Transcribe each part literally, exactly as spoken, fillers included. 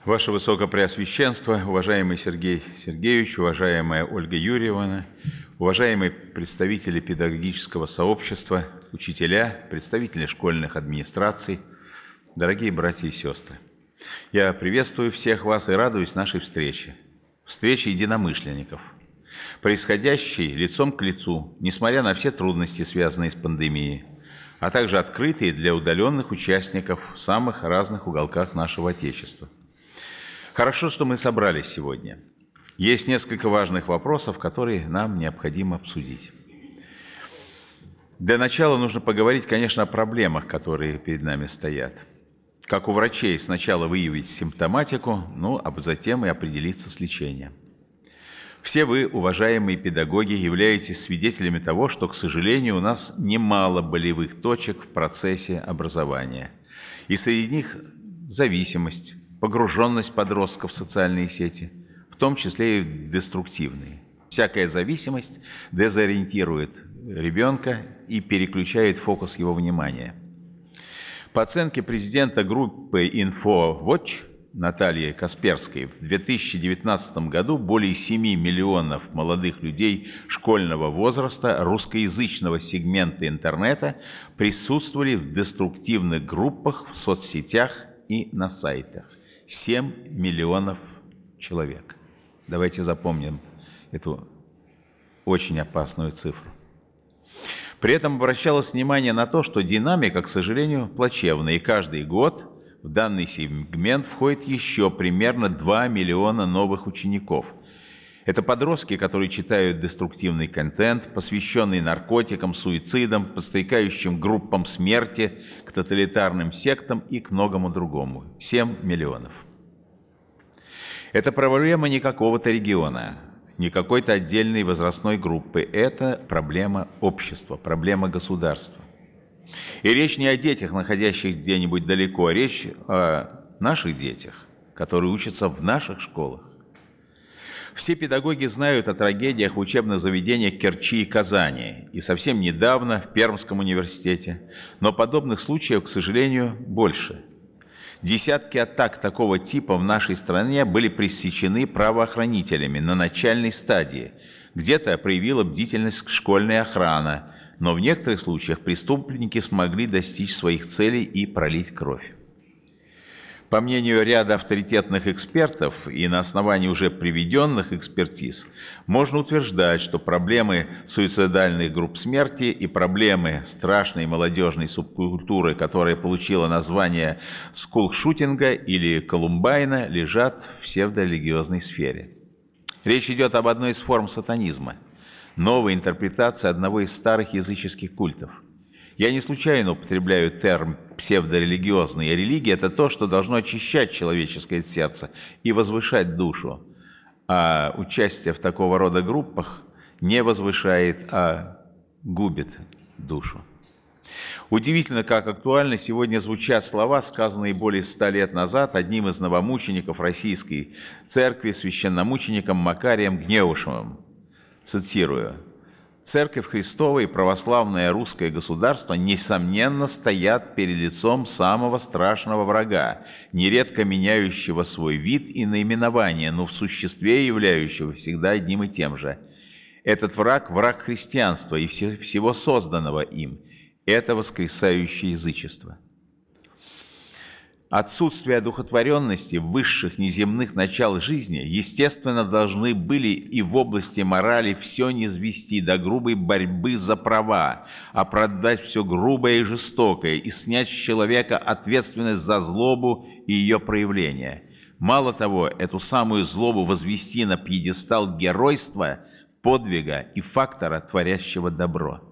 Ваше Высокопреосвященство, уважаемый Сергей Сергеевич, уважаемая Ольга Юрьевна, уважаемые представители педагогического сообщества, учителя, представители школьных администраций, дорогие братья и сестры. Я приветствую всех вас и радуюсь нашей встрече, встрече единомышленников, происходящей лицом к лицу, несмотря на все трудности, связанные с пандемией, а также открытые для удаленных участников в самых разных уголках нашего Отечества. Хорошо, что мы собрались сегодня. Есть несколько важных вопросов, которые нам необходимо обсудить. Для начала нужно поговорить, конечно, о проблемах, которые перед нами стоят. Как у врачей, сначала выявить симптоматику, ну, а затем и определиться с лечением. Все вы, уважаемые педагоги, являетесь свидетелями того, что, к сожалению, у нас немало болевых точек в процессе образования. И среди них зависимость, погруженность подростков в социальные сети, в том числе и деструктивные. Всякая зависимость дезориентирует ребенка и переключает фокус его внимания. По оценке президента группы InfoWatch Натальи Касперской, в две тысячи девятнадцатом году более семи миллионов молодых людей школьного возраста русскоязычного сегмента интернета присутствовали в деструктивных группах в соцсетях и на сайтах. семь миллионов человек. Давайте запомним эту очень опасную цифру. При этом обращалось внимание на то, что динамика, к сожалению, плачевная, и каждый год в данный сегмент входит еще примерно два миллиона новых учеников. Это подростки, которые читают деструктивный контент, посвященный наркотикам, суицидам, подстрекающим группам смерти, к тоталитарным сектам и к многому другому. семь миллионов. Это проблема не какого-то региона, не какой-то отдельной возрастной группы. Это проблема общества, проблема государства. И речь не о детях, находящихся где-нибудь далеко, а речь о наших детях, которые учатся в наших школах. Все педагоги знают о трагедиях в учебных заведениях Керчи и Казани, и совсем недавно в Пермском университете, но подобных случаев, к сожалению, больше. Десятки атак такого типа в нашей стране были пресечены правоохранителями на начальной стадии. Где-то проявила бдительность школьная охрана, но в некоторых случаях преступники смогли достичь своих целей и пролить кровь. По мнению ряда авторитетных экспертов и на основании уже приведенных экспертиз, можно утверждать, что проблемы суицидальных групп смерти и проблемы страшной молодежной субкультуры, которая получила название скулшутинга или Колумбайна, лежат в псевдорелигиозной сфере. Речь идет об одной из форм сатанизма, новой интерпретации одного из старых языческих культов. Я не случайно употребляю термин «псевдорелигиозный». Религия – это то, что должно очищать человеческое сердце и возвышать душу. А участие в такого рода группах не возвышает, а губит душу. Удивительно, как актуально сегодня звучат слова, сказанные более ста лет назад одним из новомучеников Российской Церкви, священномучеником Макарием Гнеушевым. Цитирую. «Церковь Христова и православное русское государство, несомненно, стоят перед лицом самого страшного врага, нередко меняющего свой вид и наименование, но в существе являющего всегда одним и тем же. Этот враг – враг христианства и всего созданного им. Это воскресающее язычество». Отсутствие одухотворенности высших неземных начал жизни, естественно, должны были и в области морали все низвести до грубой борьбы за права, оправдать все грубое и жестокое и снять с человека ответственность за злобу и ее проявление. Мало того, эту самую злобу возвести на пьедестал геройства, подвига и фактора, творящего добро.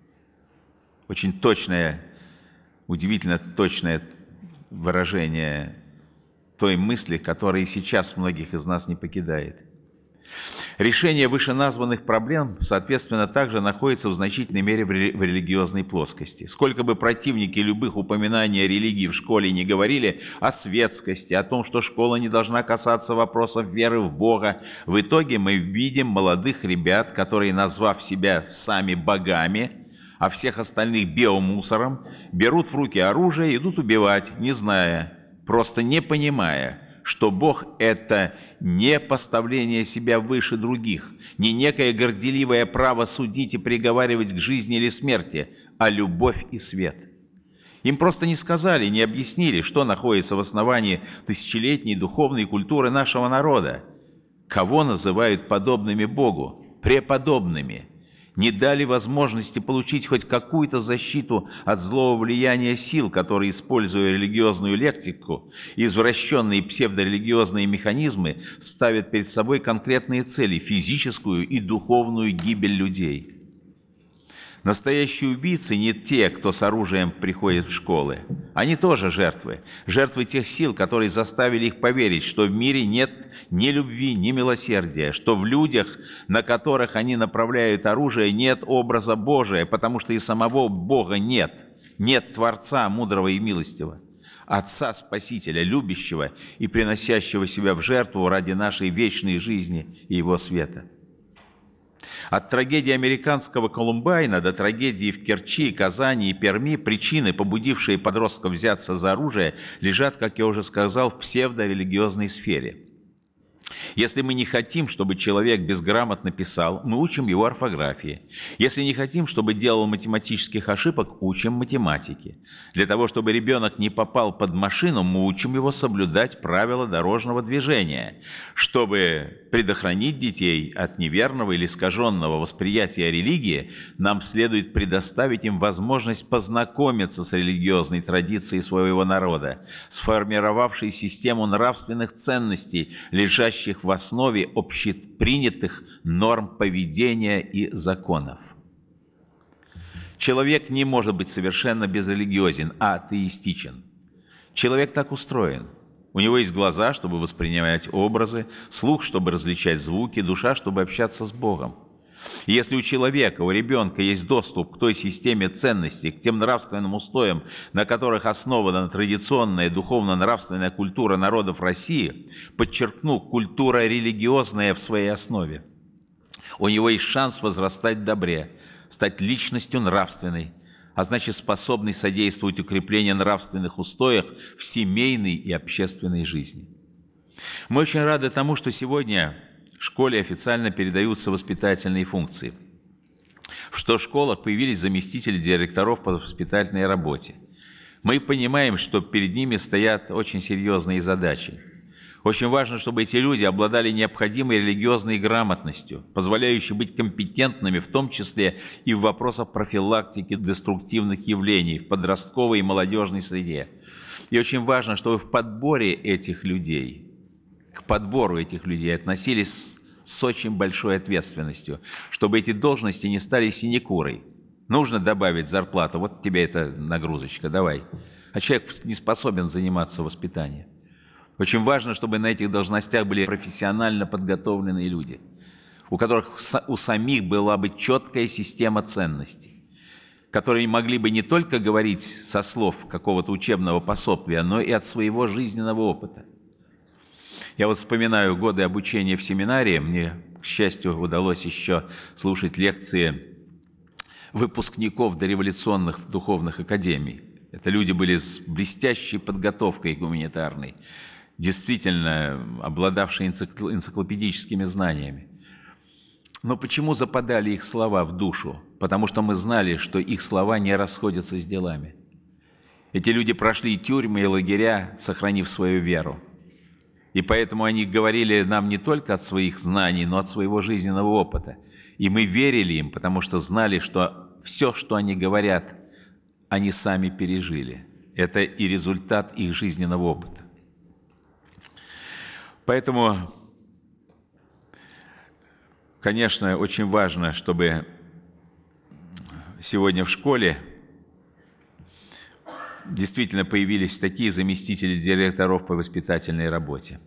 Очень точное, удивительно точное выражение той мысли, которая и сейчас многих из нас не покидает. Решение вышеназванных проблем, соответственно, также находится в значительной мере в религиозной плоскости. Сколько бы противники любых упоминаний о религии в школе не говорили о светскости, о том, что школа не должна касаться вопросов веры в Бога, в итоге мы видим молодых ребят, которые, назвав себя сами богами, а всех остальных биомусором, берут в руки оружие и идут убивать, не зная, просто не понимая, что Бог – это не поставление себя выше других, не некое горделивое право судить и приговаривать к жизни или смерти, а любовь и свет. Им просто не сказали, не объяснили, что находится в основании тысячелетней духовной культуры нашего народа, кого называют подобными Богу, преподобными, не дали возможности получить хоть какую-то защиту от злого влияния сил, которые, используя религиозную лексику и извращенные псевдорелигиозные механизмы, ставят перед собой конкретные цели – физическую и духовную гибель людей. Настоящие убийцы не те, кто с оружием приходит в школы. Они тоже жертвы. Жертвы тех сил, которые заставили их поверить, что в мире нет ни любви, ни милосердия, что в людях, на которых они направляют оружие, нет образа Божия, потому что и самого Бога нет. Нет Творца, мудрого и милостивого, Отца Спасителя, любящего и приносящего себя в жертву ради нашей вечной жизни и Его света. От трагедии американского Колумбайна до трагедии в Керчи, Казани и Перми причины, побудившие подростков взяться за оружие, лежат, как я уже сказал, в псевдорелигиозной сфере. Если мы не хотим, чтобы человек безграмотно писал, мы учим его орфографии. Если не хотим, чтобы делал математических ошибок, учим математике. Для того, чтобы ребенок не попал под машину, мы учим его соблюдать правила дорожного движения. Чтобы предохранить детей от неверного или искаженного восприятия религии, нам следует предоставить им возможность познакомиться с религиозной традицией своего народа, сформировавшей систему нравственных ценностей, лежащих в основе общепринятых норм поведения и законов. Человек не может быть совершенно безрелигиозен, а атеистичен. Человек так устроен. У него есть глаза, чтобы воспринимать образы, слух, чтобы различать звуки, душа, чтобы общаться с Богом. И если у человека, у ребенка есть доступ к той системе ценностей, к тем нравственным устоям, на которых основана традиционная духовно-нравственная культура народов России, подчеркну, культура религиозная в своей основе, у него есть шанс возрастать в добре, стать личностью нравственной, а значит способной содействовать укреплению нравственных устоев в семейной и общественной жизни. Мы очень рады тому, что сегодня в школе официально передаются воспитательные функции, что в школах появились заместители директоров по воспитательной работе. Мы понимаем, что перед ними стоят очень серьезные задачи. Очень важно, чтобы эти люди обладали необходимой религиозной грамотностью, позволяющей быть компетентными, в том числе и в вопросах профилактики деструктивных явлений в подростковой и молодежной среде. И очень важно, чтобы в подборе этих людей, к подбору этих людей относились с очень большой ответственностью, чтобы эти должности не стали синекурой. Нужно добавить зарплату, вот тебе эта нагрузочка, давай. А человек не способен заниматься воспитанием. Очень важно, чтобы на этих должностях были профессионально подготовленные люди, у которых у самих была бы четкая система ценностей, которые могли бы не только говорить со слов какого-то учебного пособия, но и от своего жизненного опыта. Я вот вспоминаю годы обучения в семинарии. Мне, к счастью, удалось еще слушать лекции выпускников дореволюционных духовных академий. Это люди были с блестящей подготовкой гуманитарной, действительно обладавшие энциклопедическими знаниями. Но почему западали их слова в душу? Потому что мы знали, что их слова не расходятся с делами. Эти люди прошли тюрьмы и лагеря, сохранив свою веру. И поэтому они говорили нам не только от своих знаний, но от своего жизненного опыта. И мы верили им, потому что знали, что все, что они говорят, они сами пережили. Это и результат их жизненного опыта. Поэтому, конечно, очень важно, чтобы сегодня в школе действительно появились такие заместители директоров по воспитательной работе.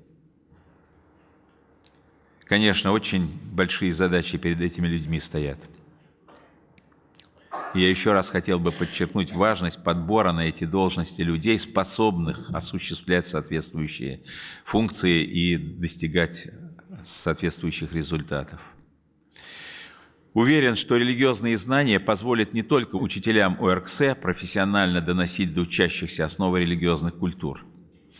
Конечно, очень большие задачи перед этими людьми стоят. И я еще раз хотел бы подчеркнуть важность подбора на эти должности людей, способных осуществлять соответствующие функции и достигать соответствующих результатов. Уверен, что религиозные знания позволят не только учителям ОРКС профессионально доносить до учащихся основы религиозных культур,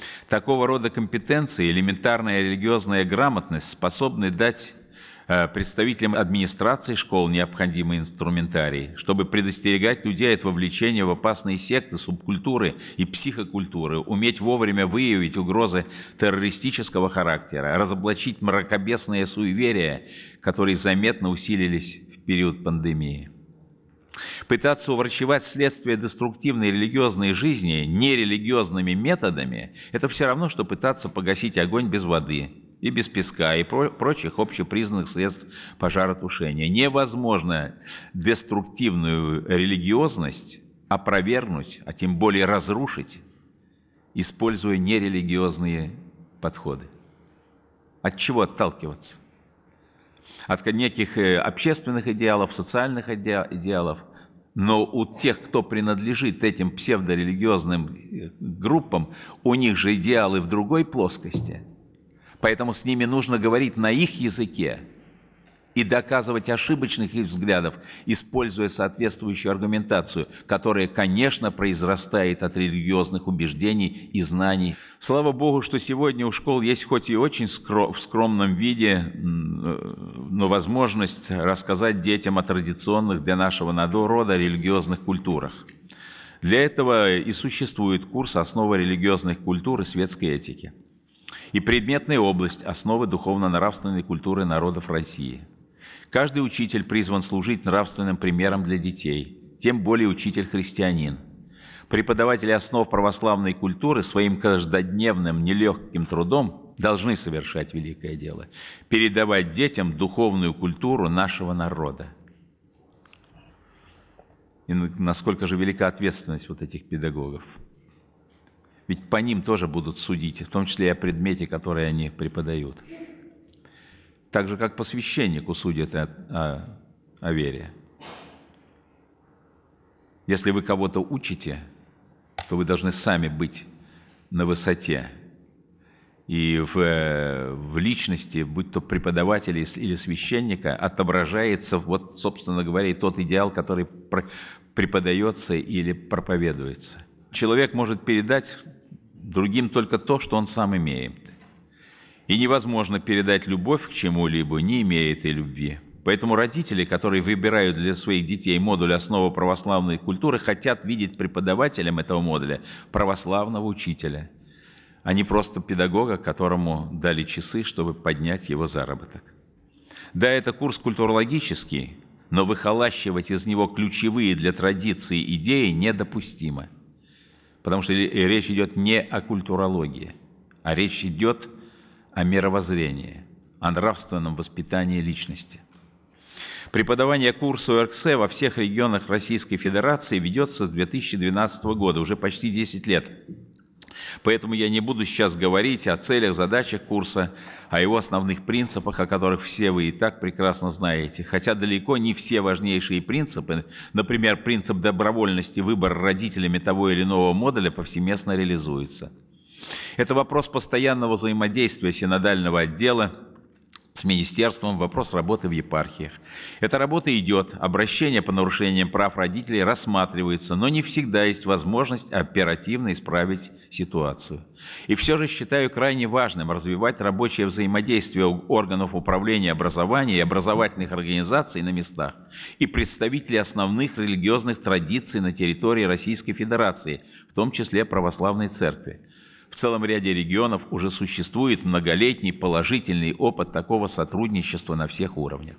Такого рода компетенции, элементарная религиозная грамотность способны дать представителям администрации школ необходимый инструментарий, чтобы предостерегать людей от вовлечения в опасные секты, субкультуры и психокультуры, уметь вовремя выявить угрозы террористического характера, разоблачить мракобесные суеверия, которые заметно усилились в период пандемии. Пытаться уврачевать следствие деструктивной религиозной жизни нерелигиозными методами – это все равно, что пытаться погасить огонь без воды и без песка и про прочих общепризнанных средств пожаротушения. Невозможно деструктивную религиозность опровергнуть, а тем более разрушить, используя нерелигиозные подходы. От чего отталкиваться? От неких общественных идеалов, социальных идеалов. Но у тех, кто принадлежит этим псевдорелигиозным группам, у них же идеалы в другой плоскости. Поэтому с ними нужно говорить на их языке и доказывать ошибочных их взглядов, используя соответствующую аргументацию, которая, конечно, произрастает от религиозных убеждений и знаний. Слава Богу, что сегодня у школ есть хоть и очень скром, в скромном виде, но возможность рассказать детям о традиционных для нашего народа религиозных культурах. Для этого и существует курс «Основы религиозных культур и светской этики» и предметная область «Основы духовно-нравственной культуры народов России». Каждый учитель призван служить нравственным примером для детей, тем более учитель-христианин. Преподаватели основ православной культуры своим каждодневным нелегким трудом должны совершать великое дело – передавать детям духовную культуру нашего народа. И насколько же велика ответственность вот этих педагогов. Ведь по ним тоже будут судить, в том числе и о предмете, который они преподают. Так же, как по священнику судят о, о, о вере. Если вы кого-то учите, то вы должны сами быть на высоте. И в, в личности, будь то преподавателя или священника, отображается, вот, собственно говоря, и тот идеал, который преподается или проповедуется. Человек может передать другим только то, что он сам имеет. И невозможно передать любовь к чему-либо, не имея этой любви. Поэтому родители, которые выбирают для своих детей модуль «Основы православной культуры», хотят видеть преподавателем этого модуля православного учителя, а не просто педагога, которому дали часы, чтобы поднять его заработок. Да, это курс культурологический, но выхолащивать из него ключевые для традиции идеи недопустимо. Потому что речь идет не о культурологии, а речь идет о мировоззрении, о нравственном воспитании личности. Преподавание курса эр ка эс во всех регионах Российской Федерации ведется с две тысячи двенадцатого года, уже почти десять лет. Поэтому я не буду сейчас говорить о целях, задачах курса, о его основных принципах, о которых все вы и так прекрасно знаете. Хотя далеко не все важнейшие принципы, например, принцип добровольности выбора родителями того или иного модуля, повсеместно реализуется. Это вопрос постоянного взаимодействия синодального отдела с министерством, вопрос работы в епархиях. Эта работа идет, обращения по нарушениям прав родителей рассматриваются, но не всегда есть возможность оперативно исправить ситуацию. И все же считаю крайне важным развивать рабочее взаимодействие органов управления образования и образовательных организаций на местах и представителей основных религиозных традиций на территории Российской Федерации, в том числе Православной Церкви. В целом ряде регионов уже существует многолетний положительный опыт такого сотрудничества на всех уровнях.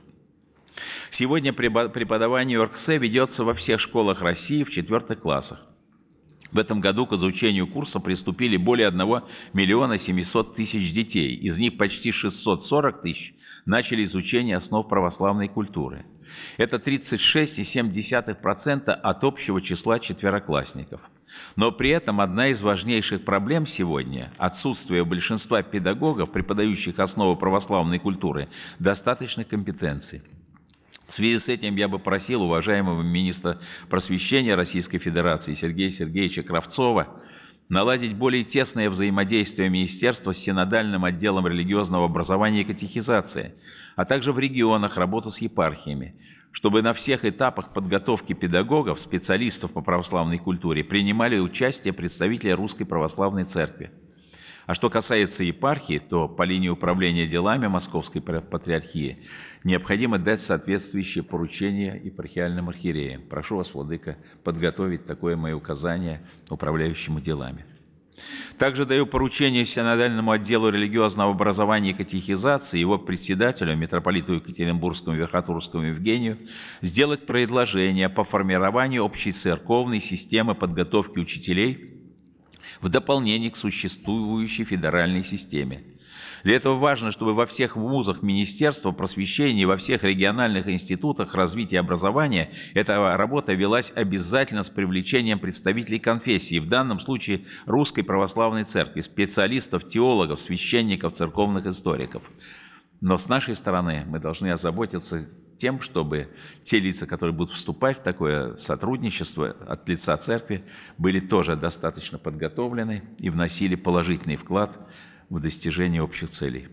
Сегодня преподавание эр ка эс ведется во всех школах России в четвертых классах. В этом году к изучению курса приступили более одного миллиона семисот тысяч детей. Из них почти шестьсот сорок тысяч начали изучение основ православной культуры. Это тридцать шесть целых семь десятых процента от общего числа четвероклассников. Но при этом одна из важнейших проблем сегодня – отсутствие у большинства педагогов, преподающих основы православной культуры, достаточных компетенций. В связи с этим я бы просил уважаемого министра просвещения Российской Федерации Сергея Сергеевича Кравцова наладить более тесное взаимодействие министерства с синодальным отделом религиозного образования и катехизации, а также в регионах работу с епархиями, чтобы на всех этапах подготовки педагогов, специалистов по православной культуре принимали участие представители Русской Православной Церкви. А что касается епархии, то по линии управления делами Московской Патриархии необходимо дать соответствующее поручение епархиальным архиереям. Прошу вас, владыка, подготовить такое мое указание управляющему делами. Также даю поручение синодальному отделу религиозного образования и катехизации, его председателю, митрополиту Екатеринбургскому Верхотурскому Евгению, сделать предложение по формированию общей церковной системы подготовки учителей в дополнение к существующей федеральной системе. Для этого важно, чтобы во всех вузах Министерства просвещения и во всех региональных институтах развития образования эта работа велась обязательно с привлечением представителей конфессии, в данном случае Русской Православной Церкви, специалистов, теологов, священников, церковных историков. Но с нашей стороны мы должны озаботиться тем, чтобы те лица, которые будут вступать в такое сотрудничество от лица церкви, были тоже достаточно подготовлены и вносили положительный вклад в достижение общих целей.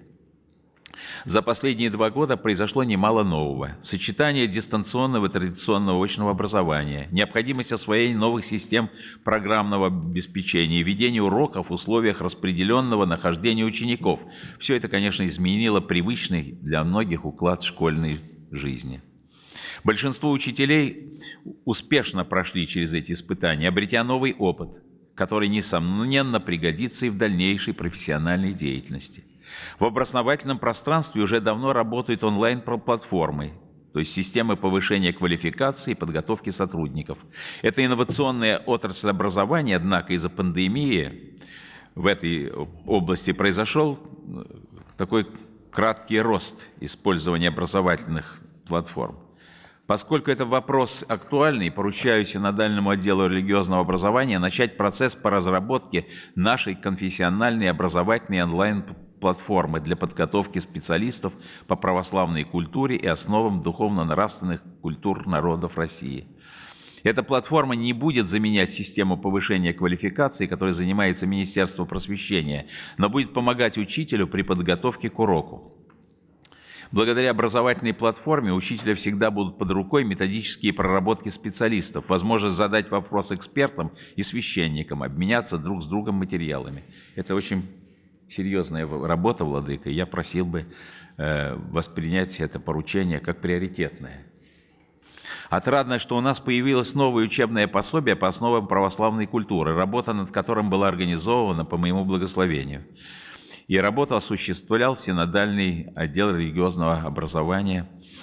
За последние два года произошло немало нового. Сочетание дистанционного и традиционного очного образования, необходимость освоения новых систем программного обеспечения, ведения уроков в условиях распределенного нахождения учеников. Все это, конечно, изменило привычный для многих уклад школьной жизни. Большинство учителей успешно прошли через эти испытания, обретя новый опыт, который, несомненно, пригодится и в дальнейшей профессиональной деятельности. В образовательном пространстве уже давно работают онлайн-платформы, то есть системы повышения квалификации и подготовки сотрудников. Это инновационная отрасль образования, однако из-за пандемии в этой области произошел такой краткий рост использования образовательных платформ. Поскольку это вопрос актуальный, поручаю синодальному отделу религиозного образования начать процесс по разработке нашей конфессиональной образовательной онлайн-платформы для подготовки специалистов по православной культуре и основам духовно-нравственных культур народов России. Эта платформа не будет заменять систему повышения квалификации, которой занимается Министерство просвещения, но будет помогать учителю при подготовке к уроку. Благодаря образовательной платформе у учителя всегда будут под рукой методические проработки специалистов, возможность задать вопрос экспертам и священникам, обменяться друг с другом материалами. Это очень серьезная работа, владыка, и я просил бы э, воспринять это поручение как приоритетное. Отрадно, что у нас появилось новое учебное пособие по основам православной культуры, работа над которым была организована по моему благословению. И работу осуществлял синодальный отдел религиозного образования.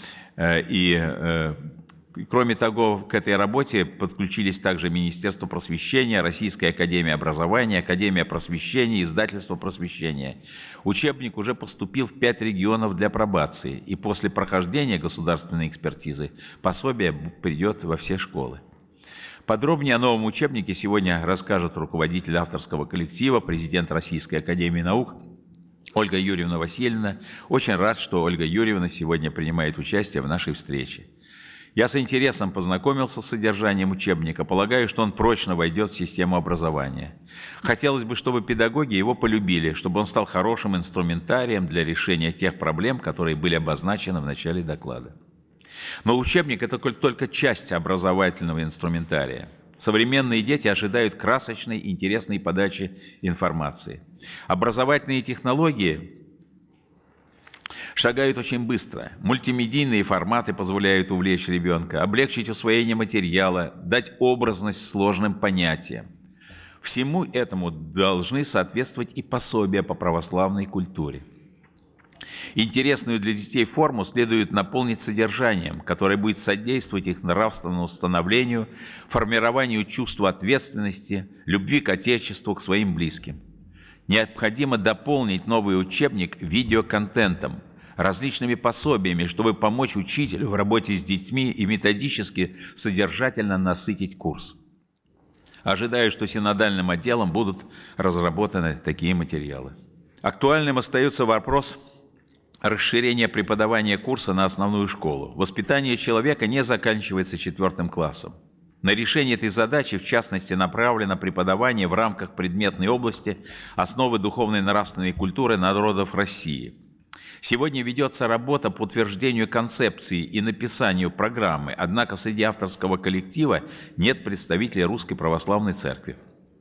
И, кроме того, к этой работе подключились также Министерство просвещения, Российская академия образования, Академия просвещения, Издательство просвещения. Учебник уже поступил в пять регионов для апробации, и после прохождения государственной экспертизы пособие придет во все школы. Подробнее о новом учебнике сегодня расскажет руководитель авторского коллектива, президент Российской академии наук Ольга Юрьевна Васильевна. Очень рад, что Ольга Юрьевна сегодня принимает участие в нашей встрече. Я с интересом познакомился с содержанием учебника, полагаю, что он прочно войдет в систему образования. Хотелось бы, чтобы педагоги его полюбили, чтобы он стал хорошим инструментарием для решения тех проблем, которые были обозначены в начале доклада. Но учебник – это только часть образовательного инструментария. Современные дети ожидают красочной и интересной подачи информации. Образовательные технологии шагают очень быстро. Мультимедийные форматы позволяют увлечь ребенка, облегчить усвоение материала, дать образность сложным понятиям. Всему этому должны соответствовать и пособия по православной культуре. Интересную для детей форму следует наполнить содержанием, которое будет содействовать их нравственному становлению, формированию чувства ответственности, любви к Отечеству, к своим близким. Необходимо дополнить новый учебник видеоконтентом, различными пособиями, чтобы помочь учителю в работе с детьми и методически содержательно насытить курс. Ожидаю, что синодальным отделом будут разработаны такие материалы. Актуальным остается вопрос расширения преподавания курса на основную школу. Воспитание человека не заканчивается четвертым классом. На решение этой задачи, в частности, направлено преподавание в рамках предметной области основы духовной и нравственной культуры народов России. Сегодня ведется работа по утверждению концепции и написанию программы, однако среди авторского коллектива нет представителей Русской Православной Церкви.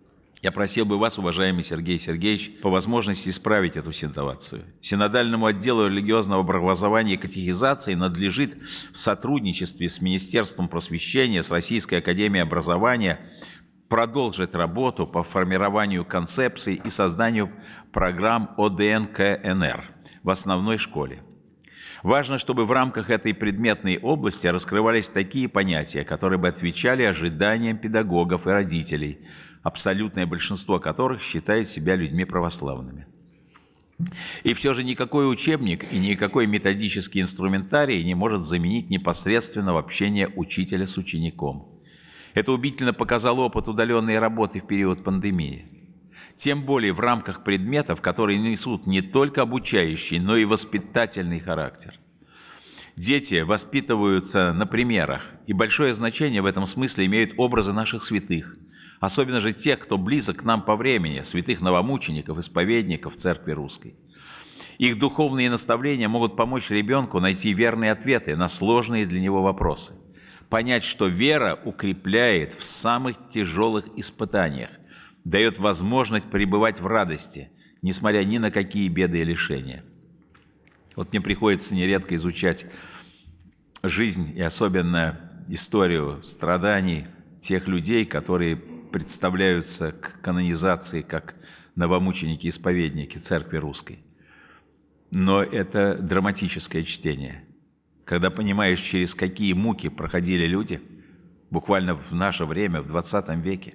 Я просил бы вас, уважаемый Сергей Сергеевич, по возможности исправить эту ситуацию. Синодальному отделу религиозного образования и катехизации надлежит в сотрудничестве с Министерством просвещения, с Российской академией образования продолжить работу по формированию концепций и созданию программ О Д Н К Н Р в основной школе. Важно, чтобы в рамках этой предметной области раскрывались такие понятия, которые бы отвечали ожиданиям педагогов и родителей, абсолютное большинство которых считает себя людьми православными. И все же никакой учебник и никакой методический инструментарий не может заменить непосредственного общения учителя с учеником. Это убедительно показал опыт удаленной работы в период пандемии. Тем более в рамках предметов, которые несут не только обучающий, но и воспитательный характер. Дети воспитываются на примерах, и большое значение в этом смысле имеют образы наших святых, особенно же тех, кто близок к нам по времени, святых новомучеников, исповедников Церкви Русской. Их духовные наставления могут помочь ребенку найти верные ответы на сложные для него вопросы, понять, что вера укрепляет в самых тяжелых испытаниях, дает возможность пребывать в радости, несмотря ни на какие беды и лишения. Вот мне приходится нередко изучать жизнь и особенно историю страданий тех людей, которые представляются к канонизации как новомученики-исповедники Церкви Русской. Но это драматическое чтение. Когда понимаешь, через какие муки проходили люди, буквально в наше время, в двадцатом веке,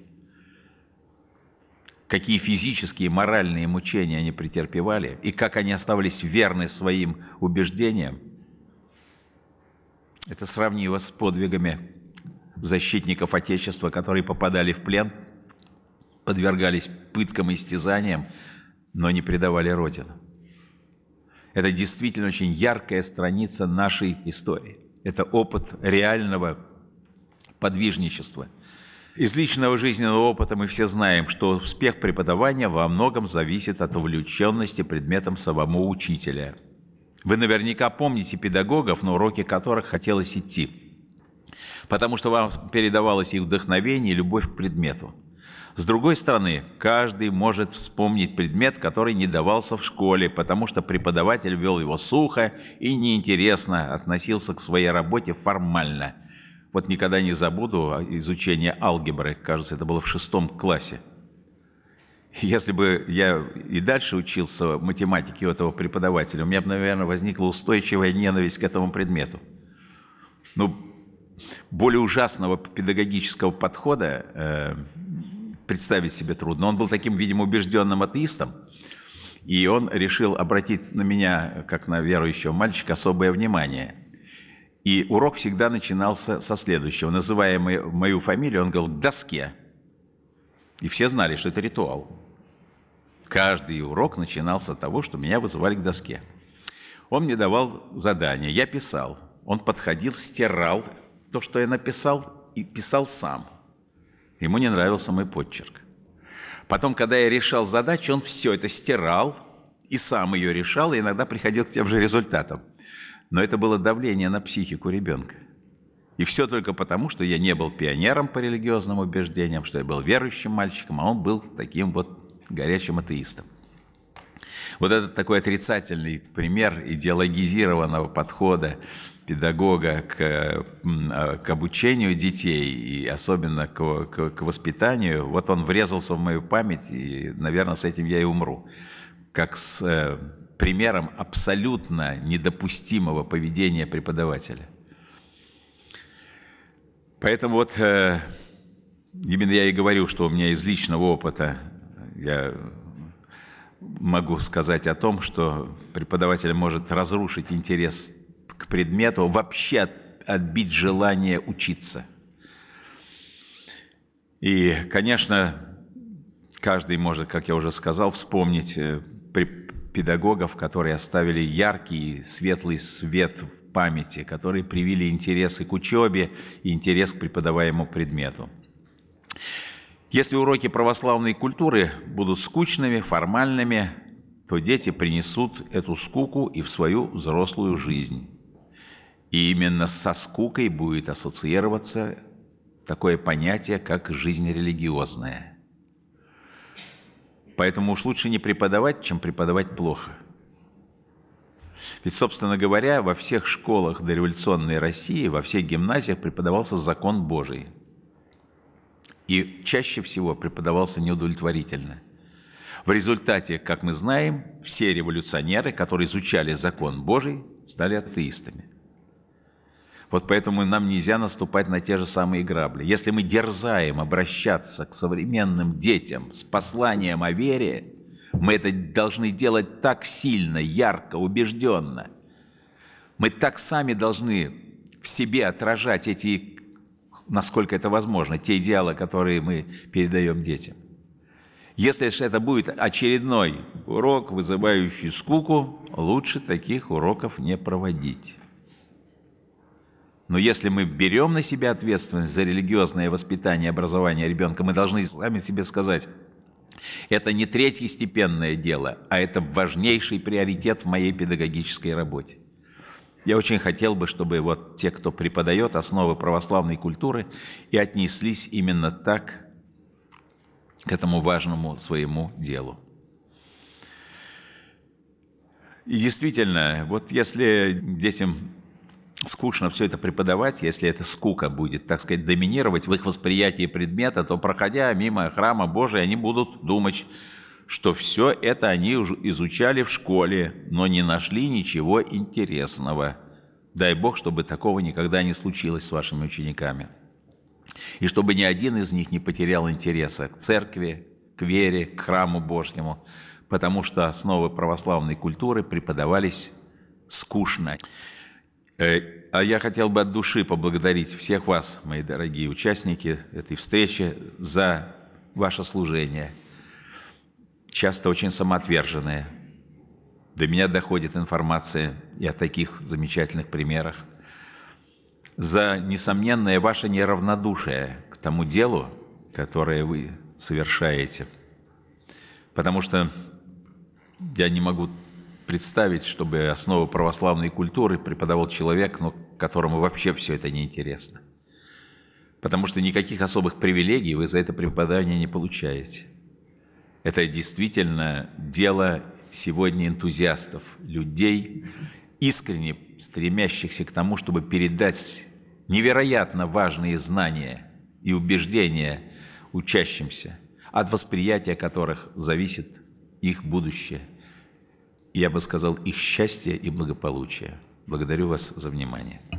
какие физические и моральные мучения они претерпевали, и как они оставались верны своим убеждениям, это сравнимо с подвигами защитников Отечества, которые попадали в плен, подвергались пыткам и истязаниям, но не предавали Родину. Это действительно очень яркая страница нашей истории. Это опыт реального подвижничества. Из личного жизненного опыта мы все знаем, что успех преподавания во многом зависит от увлеченности предметом самого учителя. Вы наверняка помните педагогов, на уроки которых хотелось идти, потому что вам передавалось их вдохновение и любовь к предмету. С другой стороны, каждый может вспомнить предмет, который не давался в школе, потому что преподаватель вел его сухо и неинтересно, относился к своей работе формально. Вот никогда не забуду изучение алгебры, кажется, это было в шестом классе. Если бы я и дальше учился математике у этого преподавателя, у меня бы, наверное, возникла устойчивая ненависть к этому предмету. Ну, более ужасного педагогического подхода э, представить себе трудно. Он был таким, видимо, убежденным атеистом, и он решил обратить на меня, как на верующего мальчика, особое внимание. И урок всегда начинался со следующего. Называя мою фамилию, он говорил «к доске». И все знали, что это ритуал. Каждый урок начинался с того, что меня вызывали к доске. Он мне давал задание, я писал. Он подходил, стирал то, что я написал, и писал сам. Ему не нравился мой подчерк. Потом, когда я решал задачу, он все это стирал и сам ее решал, и иногда приходил к тем же результатам. Но это было давление на психику ребенка. И все только потому, что я не был пионером по религиозным убеждениям, что я был верующим мальчиком, а он был таким вот горячим атеистом. Вот это такой отрицательный пример идеологизированного подхода педагога к, к обучению детей и особенно к, к, к воспитанию. Вот он врезался в мою память, и, наверное, с этим я и умру. Как с э, примером абсолютно недопустимого поведения преподавателя. Поэтому вот э, именно я и говорю, что у меня из личного опыта я могу сказать о том, что преподаватель может разрушить интерес к предмету, вообще отбить желание учиться. И, конечно, каждый может, как я уже сказал, вспомнить педагогов, которые оставили яркий, светлый свет в памяти, которые привили интересы к учебе и интерес к преподаваемому предмету. Если уроки православной культуры будут скучными, формальными, то дети принесут эту скуку и в свою взрослую жизнь. И именно со скукой будет ассоциироваться такое понятие, как жизнь религиозная. Поэтому уж лучше не преподавать, чем преподавать плохо. Ведь, собственно говоря, во всех школах дореволюционной России, во всех гимназиях преподавался закон Божий. И чаще всего преподавался неудовлетворительно. В результате, как мы знаем, все революционеры, которые изучали закон Божий, стали атеистами. Вот поэтому нам нельзя наступать на те же самые грабли. Если мы дерзаем обращаться к современным детям с посланием о вере, мы это должны делать так сильно, ярко, убежденно. Мы так сами должны в себе отражать эти, насколько это возможно, те идеалы, которые мы передаем детям. Если же это будет очередной урок, вызывающий скуку, лучше таких уроков не проводить. Но если мы берем на себя ответственность за религиозное воспитание и образование ребенка, мы должны сами себе сказать: это не третьестепенное дело, а это важнейший приоритет в моей педагогической работе. Я очень хотел бы, чтобы вот те, кто преподает основы православной культуры, и отнеслись именно так к этому важному своему делу. И действительно, вот если детям скучно все это преподавать, если эта скука будет, так сказать, доминировать в их восприятии предмета, то, проходя мимо храма Божия, они будут думать, что все это они уже изучали в школе, но не нашли ничего интересного. Дай Бог, чтобы такого никогда не случилось с вашими учениками. И чтобы ни один из них не потерял интереса к церкви, к вере, к храму Божьему, потому что основы православной культуры преподавались скучно. А я хотел бы от души поблагодарить всех вас, мои дорогие участники этой встречи, за ваше служение. Часто очень самоотверженные. До меня доходит информация и о таких замечательных примерах. За несомненное ваше неравнодушие к тому делу, которое вы совершаете. Потому что я не могу представить, чтобы основы православной культуры преподавал человек, но которому вообще все это неинтересно. Потому что никаких особых привилегий вы за это преподавание не получаете. Это действительно дело сегодня энтузиастов, людей, искренне стремящихся к тому, чтобы передать невероятно важные знания и убеждения учащимся, от восприятия которых зависит их будущее. Я бы сказал, их счастье и благополучие. Благодарю вас за внимание.